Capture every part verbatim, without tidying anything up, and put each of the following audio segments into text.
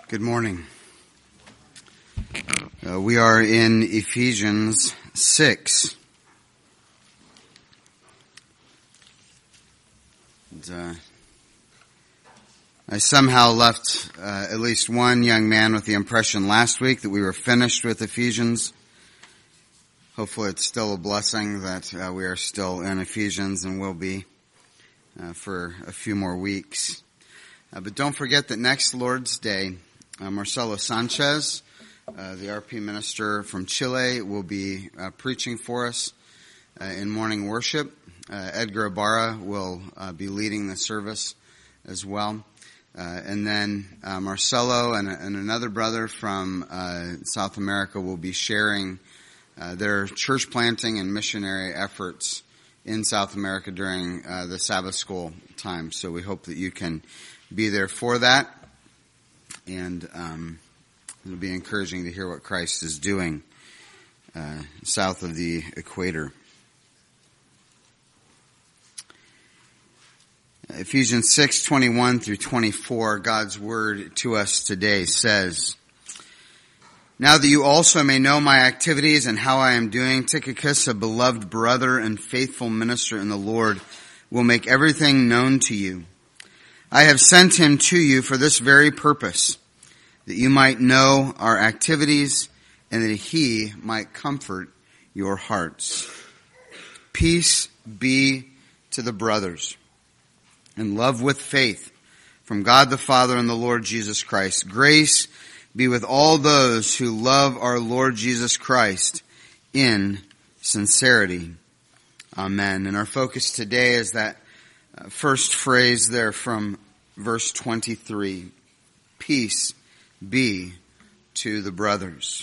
Good morning. Uh, we are in Ephesians six. And, uh, I somehow left uh, at least one young man with the impression last week that we were finished with Ephesians. Hopefully it's still a blessing that uh, we are still in Ephesians and will be uh, for a few more weeks. Uh, but don't forget that next Lord's Day, uh, Marcelo Sanchez, uh, the R P minister from Chile, will be uh, preaching for us uh, in morning worship. Uh, Edgar Ibarra will uh, be leading the service as well. Uh, and then uh, Marcelo and, and another brother from uh, South America will be sharing uh, their church planting and missionary efforts in South America during uh, the Sabbath school time. So we hope that you can be there for that. And um, it'll be encouraging to hear what Christ is doing uh, south of the equator. Ephesians six twenty-one through twenty-four, God's word to us today says, "Now that you also may know my activities and how I am doing, Tychicus, a beloved brother and faithful minister in the Lord, will make everything known to you. I have sent him to you for this very purpose, that you might know our activities and that he might comfort your hearts. Peace be to the brothers, and love with faith from God the Father and the Lord Jesus Christ. Grace be with all those who love our Lord Jesus Christ in sincerity. Amen." And our focus today is that uh, first phrase there from verse twenty-three. Peace be to the brothers.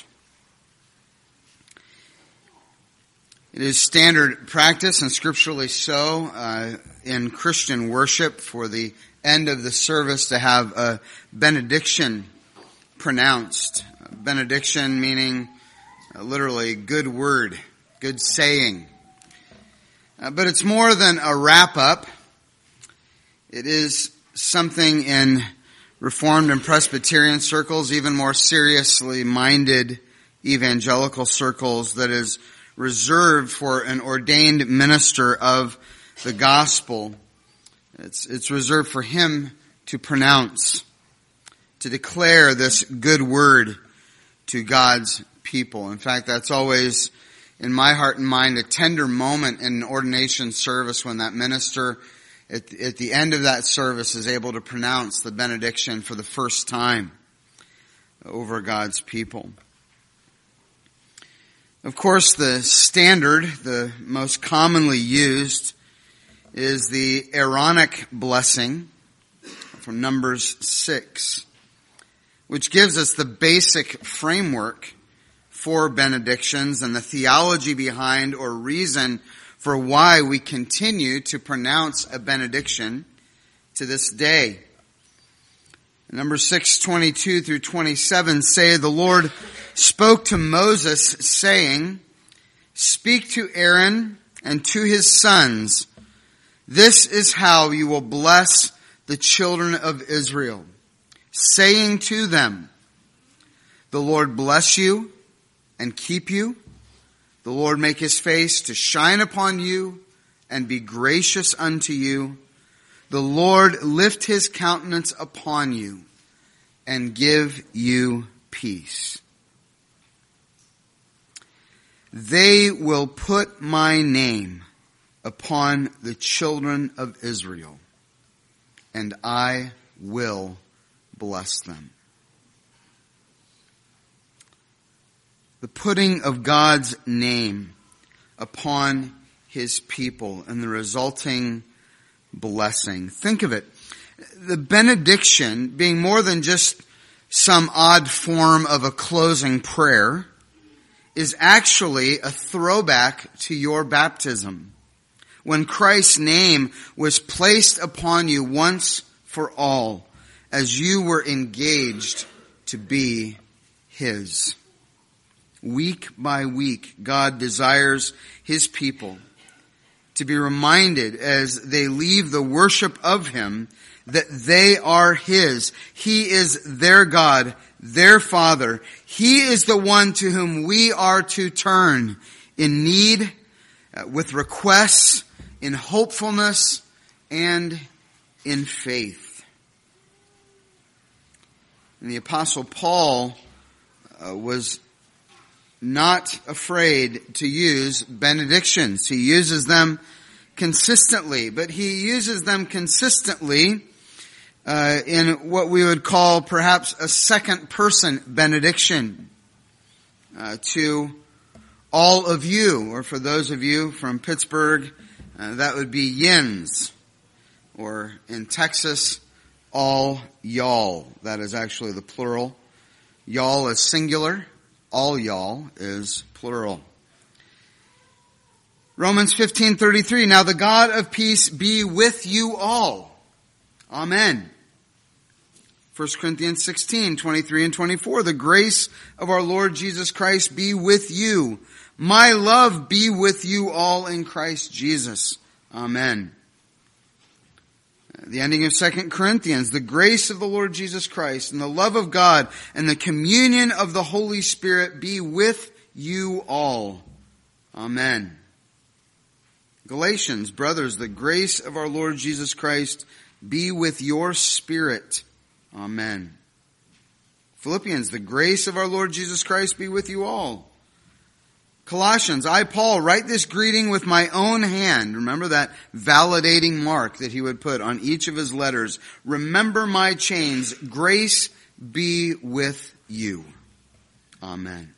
It is standard practice, and scripturally so, uh, in Christian worship for the end of the service to have a benediction pronounced. Benediction meaning uh, literally good word, good saying. Uh, but it's more than a wrap-up. It is something in Reformed and Presbyterian circles, even more seriously minded evangelical circles, that is reserved for an ordained minister of the gospel. It's, it's reserved for him to pronounce, to declare this good word to God's people. In fact, that's always in my heart and mind a tender moment in an ordination service when that minister at, at the end of that service is able to pronounce the benediction for the first time over God's people. Of course, the standard, the most commonly used, is the Aaronic blessing from Numbers six, which gives us the basic framework for benedictions and the theology behind or reason for why we continue to pronounce a benediction to this day. Numbers six twenty-two through twenty-seven say, "The Lord spoke to Moses, saying, Speak to Aaron and to his sons. This is how you will bless the children of Israel, saying to them, The Lord bless you and keep you. The Lord make his face to shine upon you and be gracious unto you. The Lord lift his countenance upon you and give you peace. They will put my name upon the children of Israel, and I will bless them." The putting of God's name upon his people and the resulting blessing. Think of it. The benediction being more than just some odd form of a closing prayer is actually a throwback to your baptism, when Christ's name was placed upon you once for all as you were engaged to be his. Week by week, God desires his people to be reminded as they leave the worship of him that they are His. He is their God, their Father. He is the one to whom we are to turn in need, uh, with requests, in hopefulness, and in faith. And the Apostle Paul uh, was not afraid to use benedictions. He uses them consistently, but he uses them consistently uh, in what we would call perhaps a second person benediction uh, to all of you, or for those of you from Pittsburgh, uh, that would be yins, or in Texas, all y'all. That is actually the plural. Y'all is singular. All y'all is plural. Romans fifteen thirty-three. Now the God of peace be with you all. Amen. First Corinthians sixteen twenty-three and twenty-four. The grace of our Lord Jesus Christ be with you. My love be with you all in Christ Jesus. Amen. The ending of Second Corinthians, the grace of the Lord Jesus Christ and the love of God and the communion of the Holy Spirit be with you all. Amen. Galatians, brothers, the grace of our Lord Jesus Christ be with your spirit. Amen. Philippians, the grace of our Lord Jesus Christ be with you all. Colossians, I, Paul, write this greeting with my own hand. Remember that validating mark that he would put on each of his letters. Remember my chains. Grace be with you. Amen.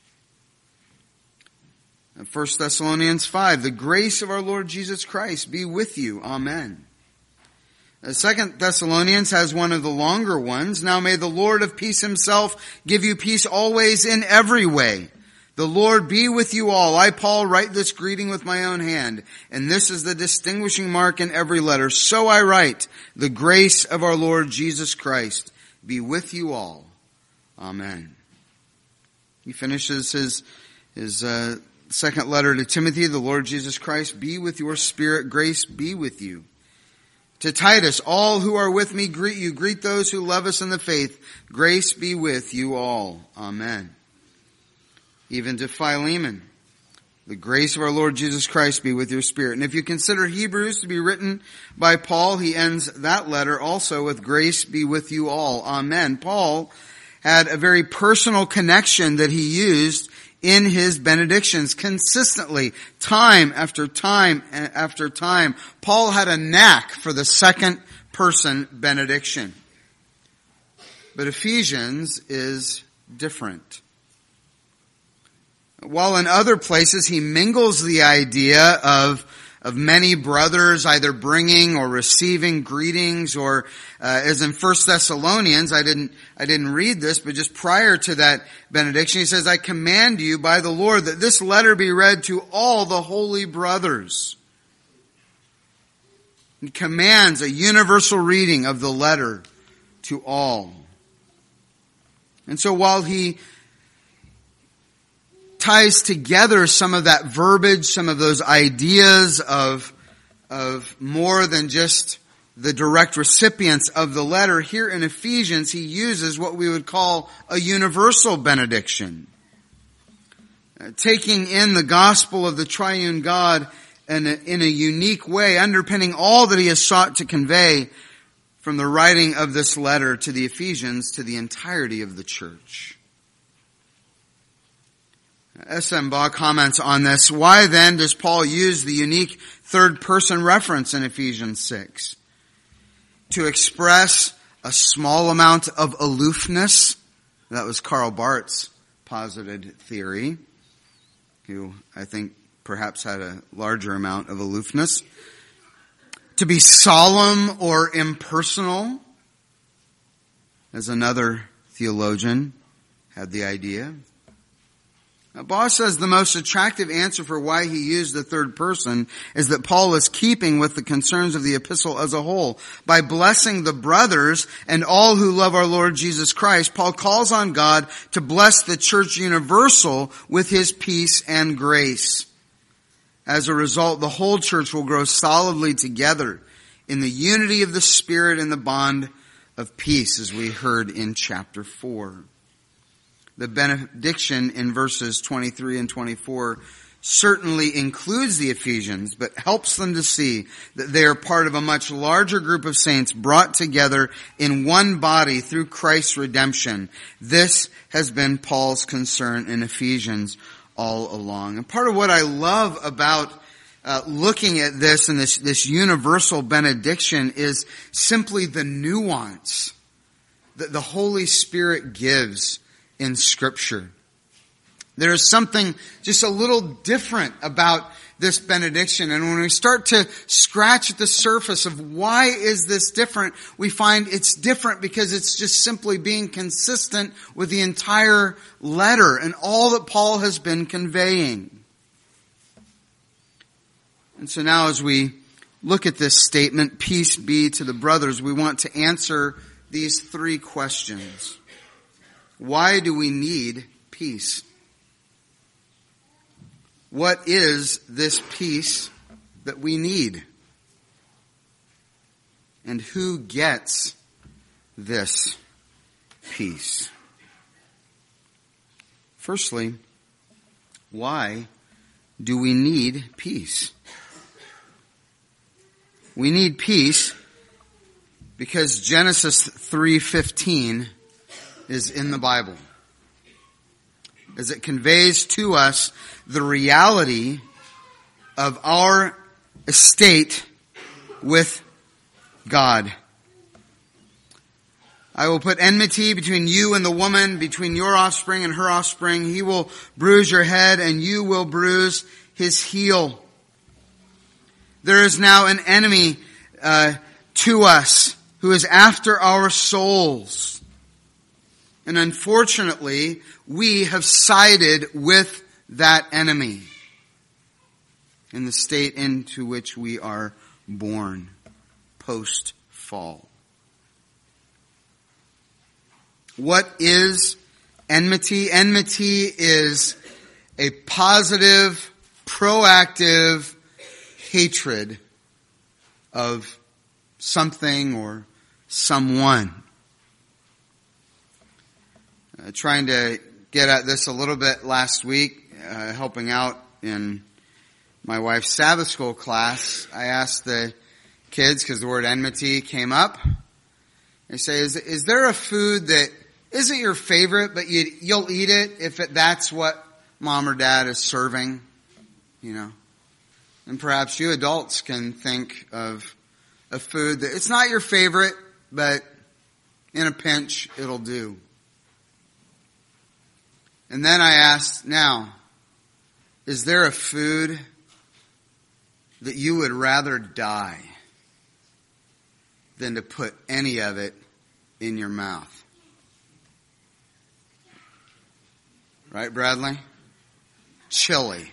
First Thessalonians five, the grace of our Lord Jesus Christ be with you. Amen. Second Thessalonians has one of the longer ones. Now may the Lord of peace himself give you peace always in every way. The Lord be with you all. I, Paul, write this greeting with my own hand, and this is the distinguishing mark in every letter. So I write, the grace of our Lord Jesus Christ be with you all. Amen. He finishes his, his, uh, second letter to Timothy, the Lord Jesus Christ be with your spirit. Grace be with you. To Titus, all who are with me greet you. Greet those who love us in the faith. Grace be with you all. Amen. Even to Philemon, the grace of our Lord Jesus Christ be with your spirit. And if you consider Hebrews to be written by Paul, he ends that letter also with grace be with you all. Amen. Paul had a very personal connection that he used in his benedictions consistently, time after time after time. Paul had a knack for the second person benediction. But Ephesians is different. While in other places he mingles the idea of of many brothers either bringing or receiving greetings, or uh, as in First Thessalonians, I didn't I didn't read this, but just prior to that benediction, he says, I command you by the Lord that this letter be read to all the holy brothers. He commands a universal reading of the letter to all. And so while he ties together some of that verbiage, some of those ideas of, of more than just the direct recipients of the letter, here in Ephesians, he uses what we would call a universal benediction. Uh, taking in the gospel of the triune God in a, in a unique way, underpinning all that he has sought to convey from the writing of this letter to the Ephesians to the entirety of the church. S M Baugh comments on this. Why then does Paul use the unique third person reference in Ephesians six? To express a small amount of aloofness? That was Karl Barth's posited theory, who I think perhaps had a larger amount of aloofness. To be solemn or impersonal, as another theologian had the idea. Now, Baugh says the most attractive answer for why he used the third person is that Paul is keeping with the concerns of the epistle as a whole. By blessing the brothers and all who love our Lord Jesus Christ, Paul calls on God to bless the church universal with his peace and grace. As a result, the whole church will grow solidly together in the unity of the Spirit and the bond of peace, as we heard in chapter four. The benediction in verses twenty-three and twenty-four certainly includes the Ephesians, but helps them to see that they are part of a much larger group of saints brought together in one body through Christ's redemption. This has been Paul's concern in Ephesians all along. And part of what I love about uh, looking at this and this, this universal benediction is simply the nuance that the Holy Spirit gives in Scripture. There is something just a little different about this benediction. And when we start to scratch at the surface of why is this different, we find it's different because it's just simply being consistent with the entire letter and all that Paul has been conveying. And so now as we look at this statement, peace be to the brothers, we want to answer these three questions. Why do we need peace? What is this peace that we need? And who gets this peace? Firstly, why do we need peace? We need peace because Genesis three fifteen is in the Bible, as it conveys to us the reality of our estate with God. I will put enmity between you and the woman, between your offspring and her offspring. He will bruise your head and you will bruise his heel. There is now an enemy uh, to us who is after our souls. And unfortunately, we have sided with that enemy in the state into which we are born post-fall. What is enmity? Enmity is a positive, proactive hatred of something or someone. Uh, trying to get at this a little bit last week, uh, helping out in my wife's Sabbath school class. I asked the kids, because the word enmity came up. I say, is, is there a food that isn't your favorite, but you, you'll eat it if it, that's what mom or dad is serving? You know? And perhaps you adults can think of a food that it's not your favorite, but in a pinch, it'll do. And then I asked, now, is there a food that you would rather die than to put any of it in your mouth? Right, Bradley? Chili.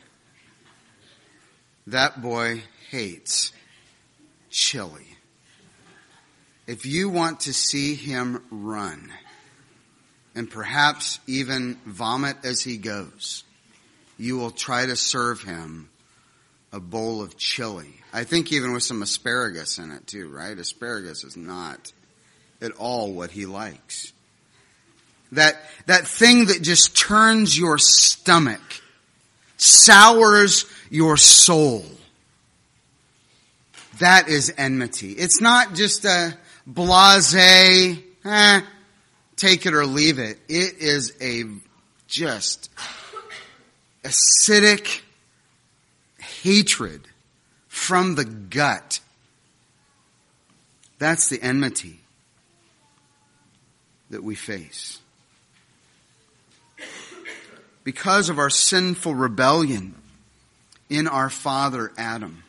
That boy hates chili. If you want to see him run, and perhaps even vomit as he goes, you will try to serve him a bowl of chili. I think even with some asparagus in it too, right? Asparagus is not at all what he likes. That, that thing that just turns your stomach, sours your soul. That is enmity. It's not just a blasé, eh, take it or leave it. It is a just acidic hatred from the gut. That's the enmity that we face. Because of our sinful rebellion in our father Adam,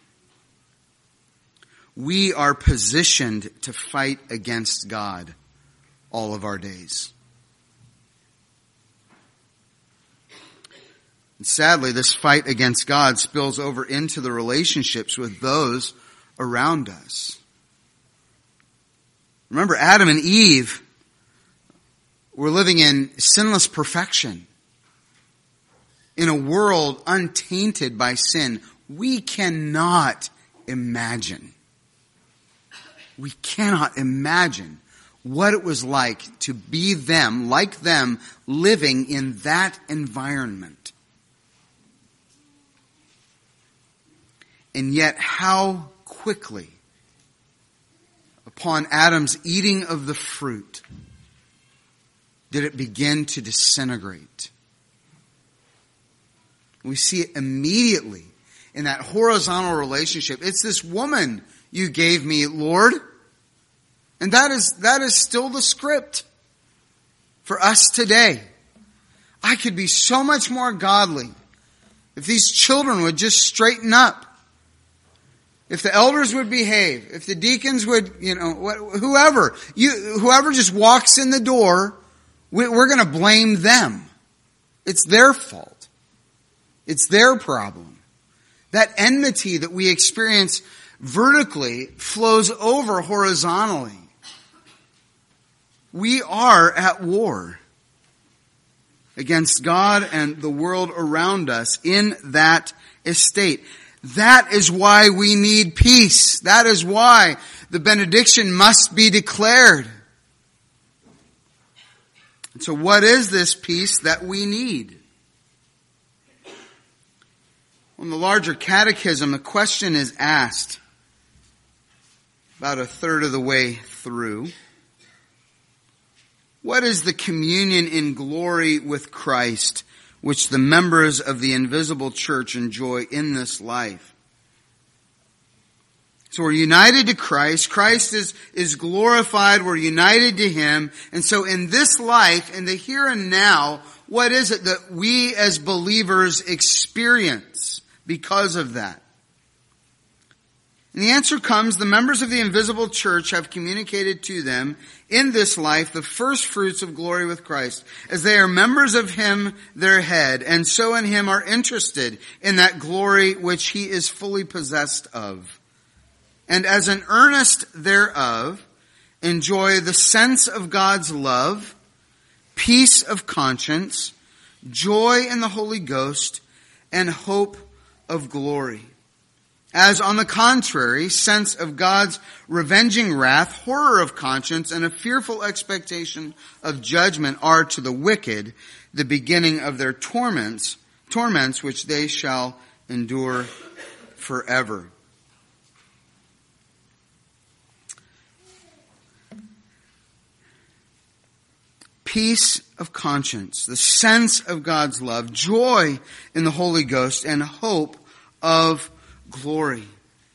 we are positioned to fight against God all of our days. And sadly, this fight against God spills over into the relationships with those around us. Remember, Adam and Eve were living in sinless perfection in a world untainted by sin. We cannot imagine We cannot imagine what it was like to be them, like them, living in that environment. And yet how quickly, upon Adam's eating of the fruit, did it begin to disintegrate. We see it immediately in that horizontal relationship. It's this woman you gave me, Lord. And that is, that is still the script for us today. I could be so much more godly if these children would just straighten up. If the elders would behave, if the deacons would, you know, whoever, you, whoever just walks in the door, we're going to blame them. It's their fault. It's their problem. That enmity that we experience vertically flows over horizontally. We are at war against God and the world around us in that estate. That is why we need peace. That is why the benediction must be declared. And so what is this peace that we need? In the larger catechism, a question is asked about a third of the way through. What is the communion in glory with Christ which the members of the invisible church enjoy in this life? So we're united to Christ. Christ is, is glorified. We're united to Him. And so in this life, in the here and now, what is it that we as believers experience because of that? And the answer comes, the members of the invisible church have communicated to them in this life the first fruits of glory with Christ, as they are members of Him, their head, and so in Him are interested in that glory which He is fully possessed of. And as an earnest thereof, enjoy the sense of God's love, peace of conscience, joy in the Holy Ghost, and hope of glory. As on the contrary, sense of God's revenging wrath, horror of conscience, and a fearful expectation of judgment are to the wicked the beginning of their torments, torments which they shall endure forever. Peace of conscience, the sense of God's love, joy in the Holy Ghost, and hope of glory.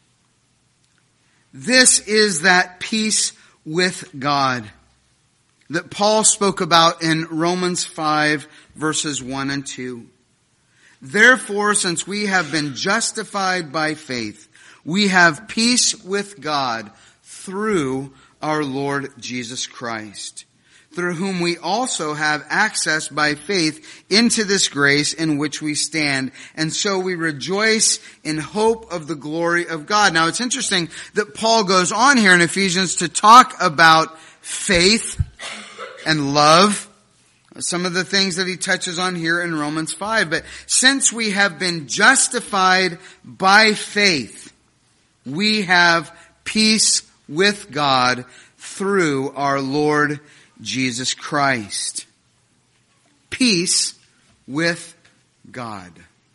This is that peace with God that Paul spoke about in Romans five verses one and two. Therefore, since we have been justified by faith, we have peace with God through our Lord Jesus Christ, through whom we also have access by faith into this grace in which we stand. And so we rejoice in hope of the glory of God. Now it's interesting that Paul goes on here in Ephesians to talk about faith and love, some of the things that he touches on here in Romans five. But since we have been justified by faith, we have peace with God through our Lord Jesus Christ. Peace with God.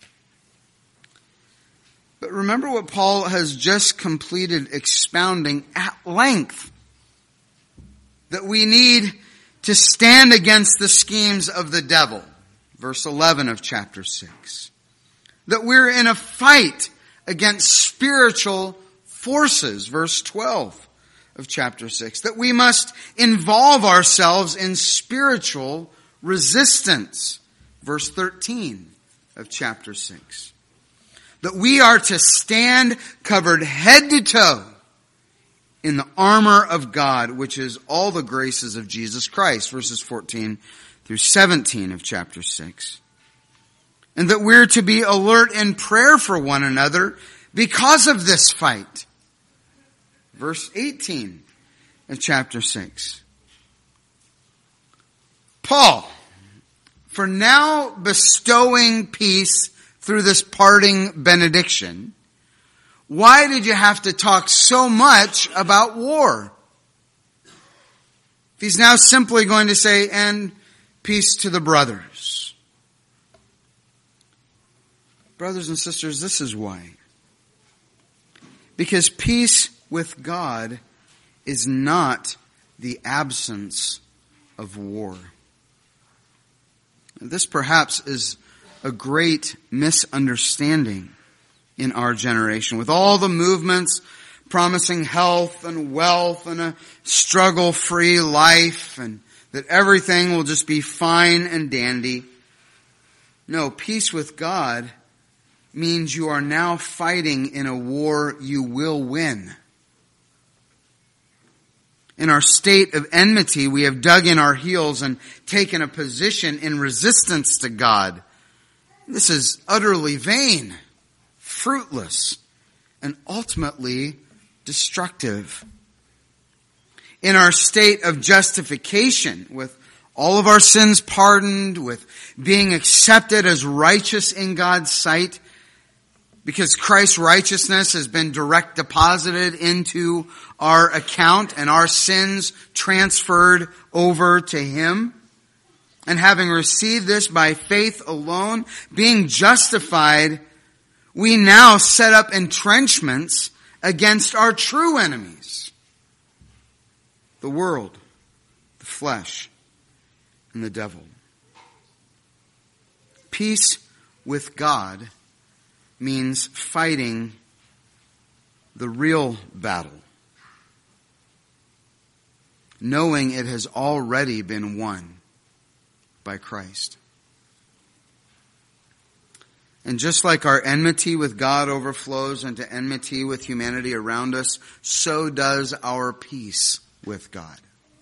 But remember what Paul has just completed expounding at length. That we need to stand against the schemes of the devil. Verse eleven of chapter six. That we're in a fight against spiritual forces. Verse twelve. Of chapter six, that we must involve ourselves in spiritual resistance. Verse thirteen of chapter six. That we are to stand covered head to toe in the armor of God, which is all the graces of Jesus Christ. Verses fourteen through seventeen of chapter six. And that we're to be alert in prayer for one another because of this fight. Verse eighteen of chapter six. Paul, for now bestowing peace through this parting benediction, why did you have to talk so much about war? If he's now simply going to say, and peace to the brothers. Brothers and sisters, this is why. Because peace with God is not the absence of war. This perhaps is a great misunderstanding in our generation. With all the movements promising health and wealth and a struggle-free life and that everything will just be fine and dandy. No, peace with God means you are now fighting in a war you will win. In our state of enmity, we have dug in our heels and taken a position in resistance to God. This is utterly vain, fruitless, and ultimately destructive. In our state of justification, with all of our sins pardoned, with being accepted as righteous in God's sight, because Christ's righteousness has been direct deposited into our account and our sins transferred over to Him. And having received this by faith alone, being justified, we now set up entrenchments against our true enemies. The world, the flesh, and the devil. Peace with God means fighting the real battle, knowing it has already been won by Christ. And just like our enmity with God overflows into enmity with humanity around us, so does our peace with God.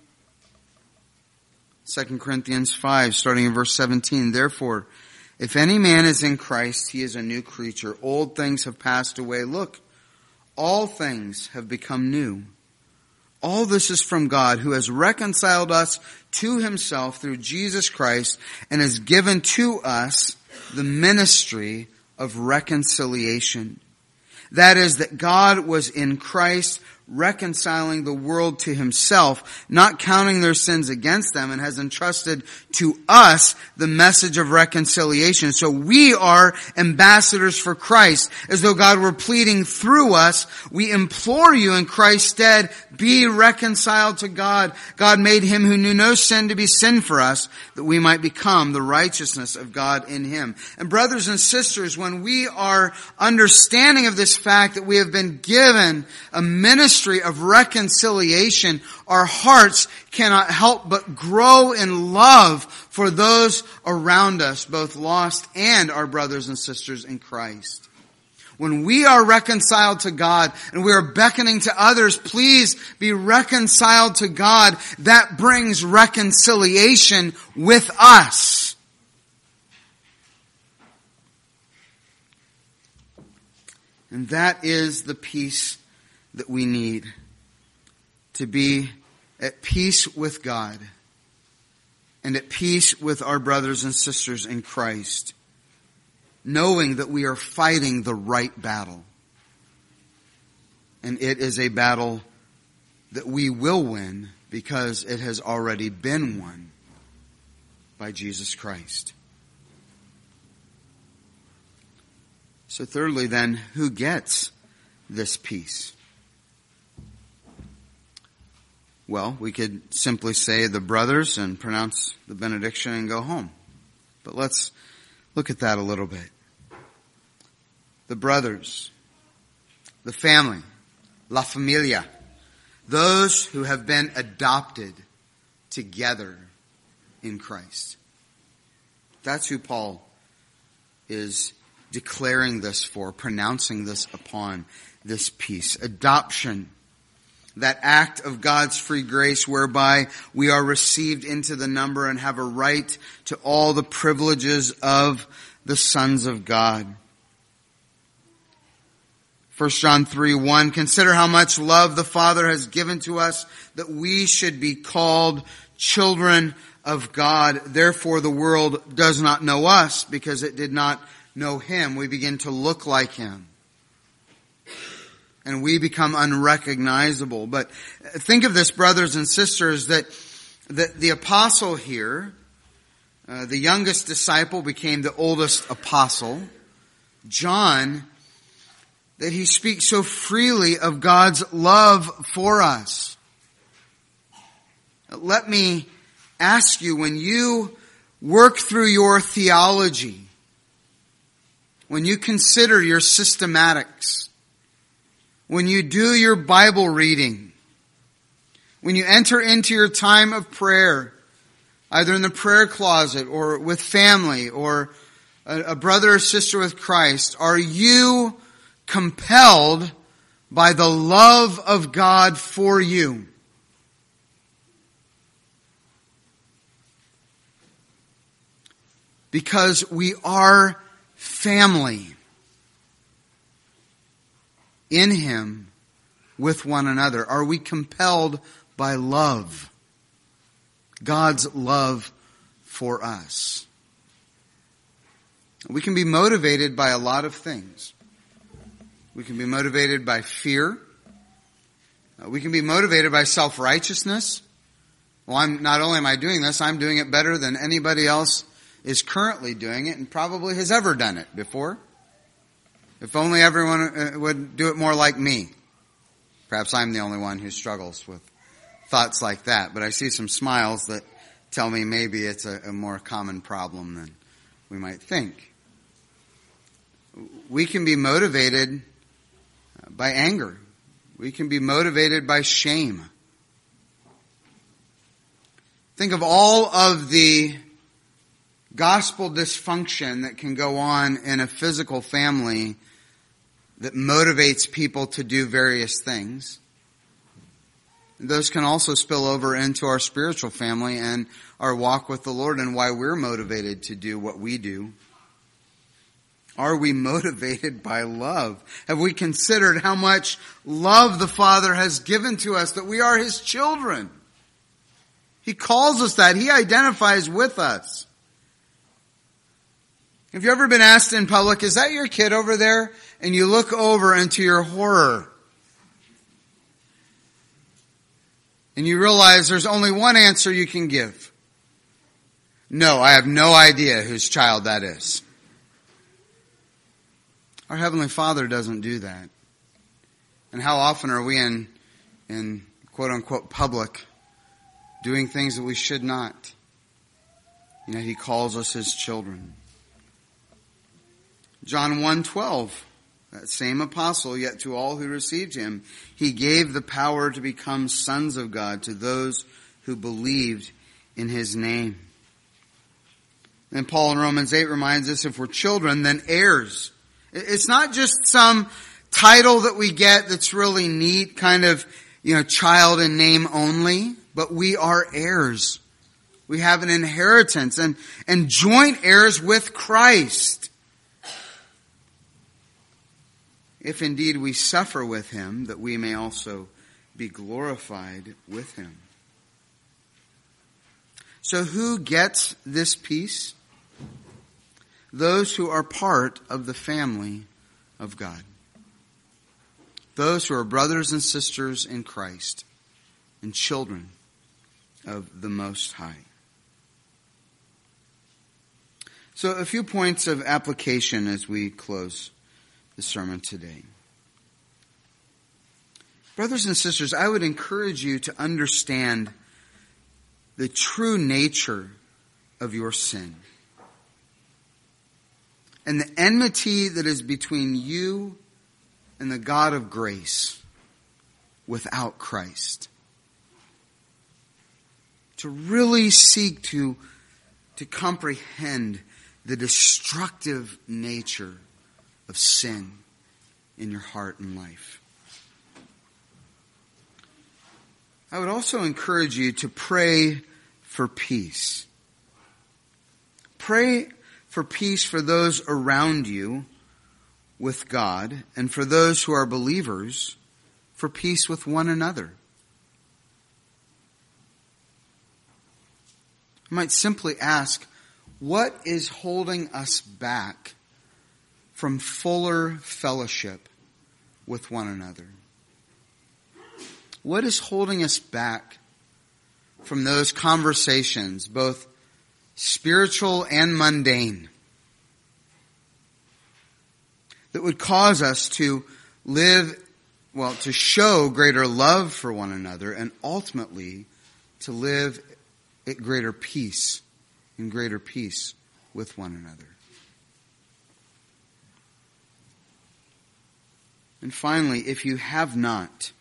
Second Corinthians five, starting in verse seventeen, therefore, if any man is in Christ, he is a new creature. Old things have passed away. Look, all things have become new. All this is from God, who has reconciled us to Himself through Jesus Christ and has given to us the ministry of reconciliation. That is, that God was in Christ reconciling the world to Himself, not counting their sins against them, and has entrusted to us the message of reconciliation. So we are ambassadors for Christ, as though God were pleading through us. We implore you in Christ's stead, be reconciled to God. God made Him who knew no sin to be sin for us, that we might become the righteousness of God in Him. And brothers and sisters, when we are understanding of this fact that we have been given a ministry of reconciliation, our hearts cannot help but grow in love for those around us, both lost and our brothers and sisters in Christ. When we are reconciled to God and we are beckoning to others, please be reconciled to God, that brings reconciliation with us. And that is the peace that we need, to be at peace with God and at peace with our brothers and sisters in Christ, knowing that we are fighting the right battle. And it is a battle that we will win because it has already been won by Jesus Christ. So thirdly then, who gets this peace? Well, we could simply say the brothers and pronounce the benediction and go home. But let's look at that a little bit. The brothers, the family, la familia, those who have been adopted together in Christ. That's who Paul is declaring this for, pronouncing this upon, this peace. Adoption. That act of God's free grace whereby we are received into the number and have a right to all the privileges of the sons of God. First John three one, consider how much love the Father has given to us that we should be called children of God. Therefore the world does not know us because it did not know Him. We begin to look like Him. and we become unrecognizable. But think of this, brothers and sisters, that, that the apostle here, uh, the youngest disciple became the oldest apostle, John, that he speaks so freely of God's love for us. Let me ask you, when you work through your theology, when you consider your systematics, when you do your Bible reading, when you enter into your time of prayer, either in the prayer closet or with family or a, a brother or sister with Christ, are you compelled by the love of God for you? Because we are family in Him with one another. Are we compelled by love? God's love for us. We can be motivated by a lot of things. We can be motivated by fear. We can be motivated by self-righteousness. Well, I'm, not only am I doing this, I'm doing it better than anybody else is currently doing it and probably has ever done it before. If only everyone would do it more like me. Perhaps I'm the only one who struggles with thoughts like that. But I see some smiles that tell me maybe it's a, a more common problem than we might think. We can be motivated by anger. We can be motivated by shame. Think of all of the gospel dysfunction that can go on in a physical family that motivates people to do various things. Those can also spill over into our spiritual family and our walk with the Lord and why we're motivated to do what we do. Are we motivated by love? Have we considered how much love the Father has given to us, that we are His children? He calls us that. He identifies with us. Have you ever been asked in public, is that your kid over there? And you look over into your horror. And you realize there's only one answer you can give. No, I have no idea whose child that is. Our Heavenly Father doesn't do that. And how often are we in, in quote unquote public doing things that we should not? You know, He calls us His children. John one twelve, that same apostle, yet to all who received Him, He gave the power to become sons of God to those who believed in His name. And Paul in Romans eight reminds us, if we're children, then heirs. It's not just some title that we get that's really neat, kind of, you know, child in name only, but we are heirs. We have an inheritance and, and joint heirs with Christ. If indeed we suffer with Him, that we may also be glorified with Him. So who gets this peace? Those who are part of the family of God. Those who are brothers and sisters in Christ and children of the Most High. So a few points of application as we close the sermon today. Brothers and sisters, I would encourage you to understand the true nature of your sin and the enmity that is between you and the God of grace without Christ. To really seek to, to comprehend the destructive nature of sin in your heart and life. I would also encourage you to pray for peace. Pray for peace for those around you with God, and for those who are believers, for peace with one another. I might simply ask, what is holding us back from fuller fellowship with one another? What is holding us back from those conversations, both spiritual and mundane, that would cause us to live, well, to show greater love for one another and ultimately to live at greater peace, in greater peace with one another? And finally, if you have not,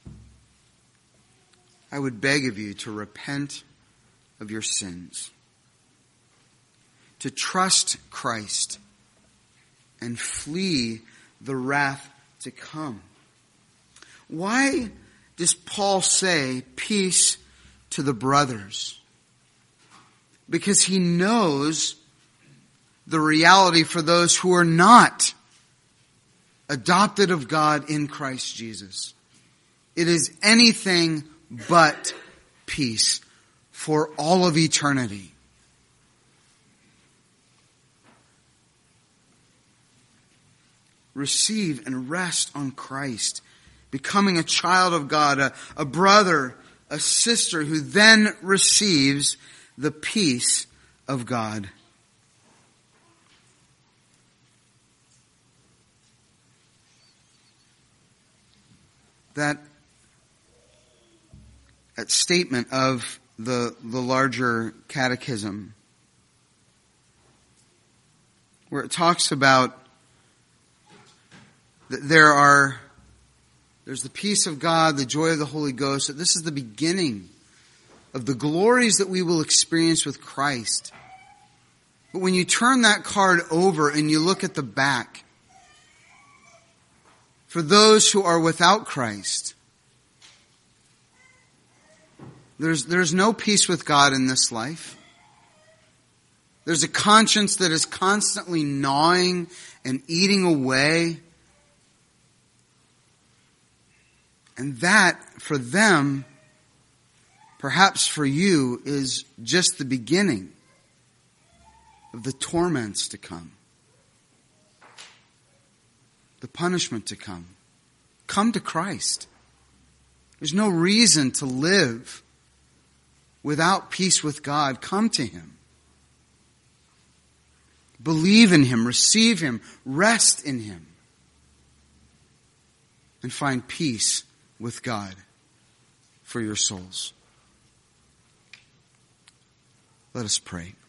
I would beg of you to repent of your sins, to trust Christ, and flee the wrath to come. Why does Paul say peace to the brothers? Because he knows the reality for those who are not adopted of God in Christ Jesus. It is anything but peace for all of eternity. Receive and rest on Christ, becoming a child of God, a, a brother, a sister who then receives the peace of God. That That statement of the, the larger catechism, where it talks about that there are, there's the peace of God, the joy of the Holy Ghost, that this is the beginning of the glories that we will experience with Christ. But when you turn that card over and you look at the back, for those who are without Christ, There's, there's no peace with God in this life. There's a conscience that is constantly gnawing and eating away. And that, for them, perhaps for you, is just the beginning of the torments to come. The punishment to come. Come to Christ. There's no reason to live without peace with God. Come to Him. Believe in Him, receive Him, rest in Him, and find peace with God for your souls. Let us pray.